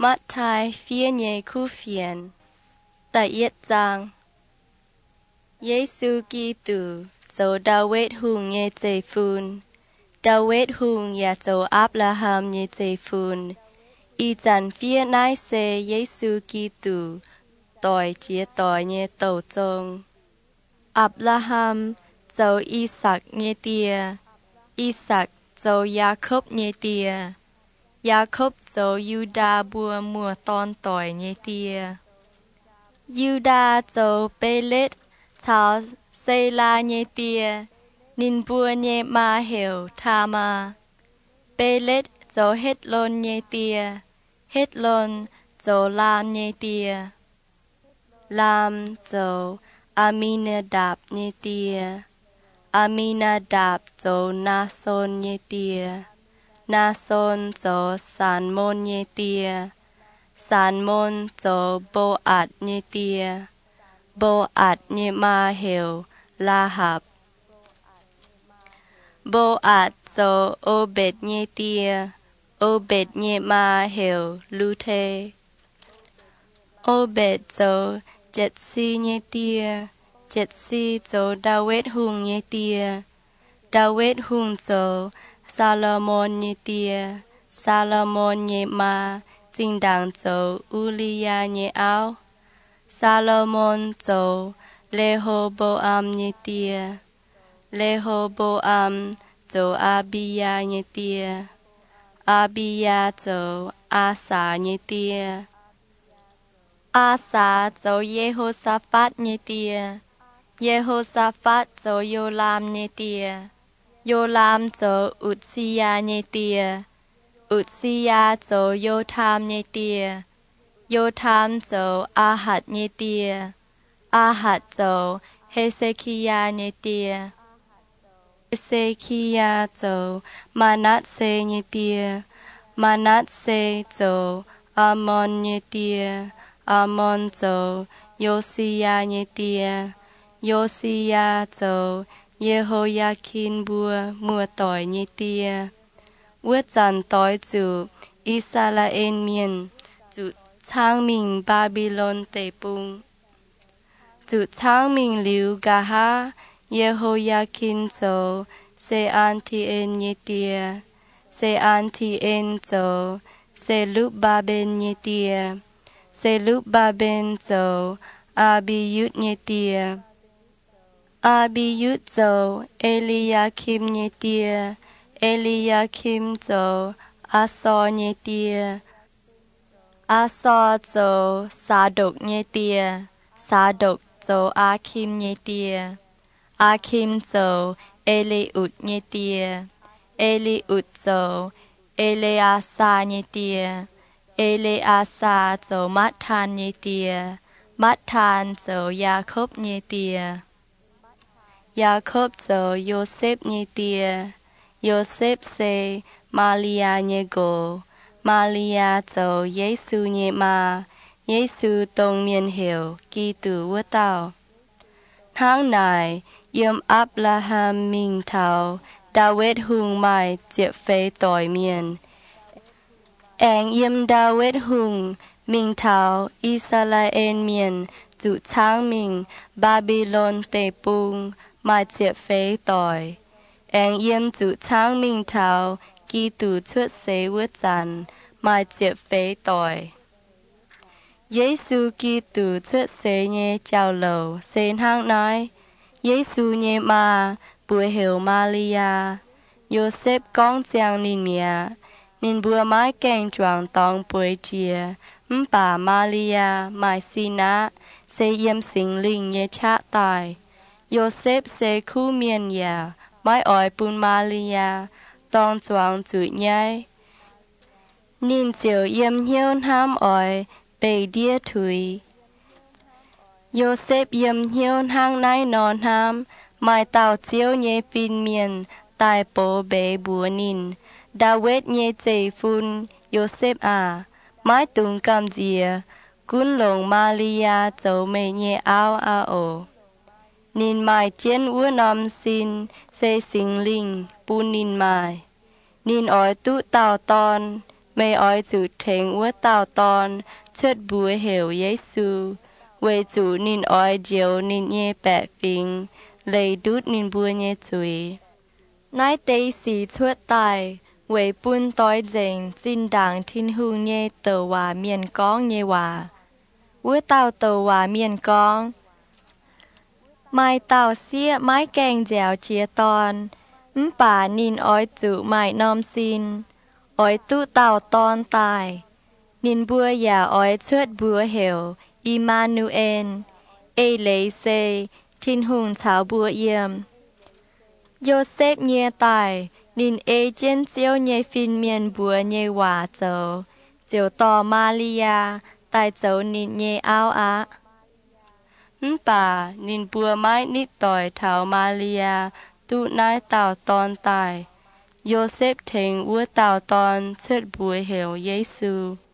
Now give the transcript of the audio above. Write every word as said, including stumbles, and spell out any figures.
mắt thai phía nhẹ khu phiền. Tại yết giang. Giê-xu Kitô, dấu David hùng nhẹ dây phun. David hùng ya dấu Abraham nhẹ dây phun. Y dàn phía nai xe Giê-xu Kitô, tỏi chia tỏi nhẹ tổ trông. Abraham dấu Isaac nhẹ tia. Isaac dấu Jacob nhẹ tia. Jacob dấu Juda bùa mùa ton tỏi nhẹ tia. Juda dấu Pelet thảo Sela nhẹ tia. Nín bùa nhẹ ma hiểu Thama. Pelet dấu Hết-lôn nhẹ tia. Hết-lôn dấu Lam nhẹ tia. Lam dấu Aminadab nhẹ tia. Aminadab dấu Nason nhẹ tia. Nason dấu San-môn nhẹ tia. San-môn dấu Boaz nhẹ tia. Boaz nhẹ ma hiểu Lahab. Boaz dấu Obed nhẹ tia. Obed nhẹ ma hiểu Luthe. Obed dấu Jesse nhẹ tia. Jesse dấu David hùng nhẹ tia. David hùng dấu Salomon nhẹ tia. Salomon nhẹ ma chính đảng dấu Uriah nhẹ áo. Salomon dấu Rehoboam nhẹ tia. Rehoboam dấu Abia nhẹ tia. Abia dấu Asa nhẹ tia. Asa dấu Jehoshaphat nhẹ tia. Jehoshaphat dấu Yolam nhẹ tia. Yolam dấu Uzziah nhẹ tia. Uzziah dấu Jotham nhẹ tia. Jotham dấu Ahaz nhẹ tia. Ahaz dấu Hezekiah nhẹ tia. Hezekiah dấu Manasseh nhẹ tia. Manasseh dấu Amon nhẹ tia. Amon dấu Josiah nhẹ tia. Josiah dấu Jehoiakim bùa mùa tỏi nhẹ tia. Vượt dàn tỏi chủ Israel miền. Chủ trang mình Babylon tề bùng. Chủ trang mình liu gà ha. Jehoiakim dấu Seantien nhẹ tia. Seantien dấu Serubabel nhẹ tia. Serubabel dấu Abiyud nhẹ tia. Abiyud dấu Eliakim nhẹ tia. Eliakim dấu Asor nhẹ tia. Asor dấu Sadok nhẹ tia. Sadok dấu Akim nhẹ tia. Akim dấu Eliud nhẹ tia. Eliud dấu Eleasa nhẹ tia. Eleasa dấu Mathan nhẹ tia. Mathan dấu Jacob nhẹ tia. Jacob dấu Joseph nhẹ tia. Joseph se Malia nhẹ gồ. Malia dấu Giê-xu nhẹ ma. Giê-xu tông miền hiểu Kitô vua tao. Tháng này, yếm Abraham minh thảo. David hùng mai diệp phê tỏi miền. Anh yếm David hùng minh thảo Israel miền. Chủ trang mình Babylon tề bùng mai diệp phê tỏi. Anh yếm chủ trang mình thảo Kitô xuất xế vượt dàn mai diệp phê tỏi. Giê-xu Kitô xuất xế nhé chào lầu xên hang nói. Giê-xu nhé ma bùa hiểu Maria. Joseph con giang nín mía. Nín bùa mái kèng choàng tông bùi chìa. Bà Maria mai xin á. Sẽ yếm sinh linh nhé chát tài. Joseph sẽ khu miền nhà. Mái ỏi bùn Maria. Tông choàng chụi nhai. Nín chiều yếm hiôn ham ỏi. Bê đĩa thủy. Joseph yếm hiôn hang nai non ham. Mai tàu chiếu nhé pin miền. Tai bố bê bùa nín. David nhé dây phun. Joseph à. Mai tung cầm dìa. Cún lồng Maria dấu mê nhé áo à ổ. Nín mai chiến vua nằm xin. Sẽ sinh linh bùn nín mai. Nín ỏi tụ tàu ton. May oi chủ thỉnh ua tao ton chuột bùa hiểu Giêsu. Về chủ nín oi diều nín nhẹ bẹ phình, lấy đút nín bùa nhẹ chuối. Nái tê xì chuột tài, về bún tối dành xin đảng thiên hương nhẹ tờ hòa miền con nhẹ hòa. Ua tao tờ hòa miền con. Mai tao xía mái kèng dẻo chia ton, ấm bà nín oi chủ mãi nòm xin. Oi tu tao ton tài, nín bùa ya oi chuột bùa hiểu, Immanuel, ê lấy xê, thiên hùng thảo bùa yếm. Joseph nhẹ tài, nín ê trên chiếu nhẹ phiên miền bùa nhẹ hòa dầu, chiếu tò Maria, tài dầu nín nhẹ áo á. Ừm bà, nín bùa mãi nít tỏi thảo Maria, tu nái tào ton tài. Joseph thỉnh ua tào ton chuột bùa hiểu Giêsu.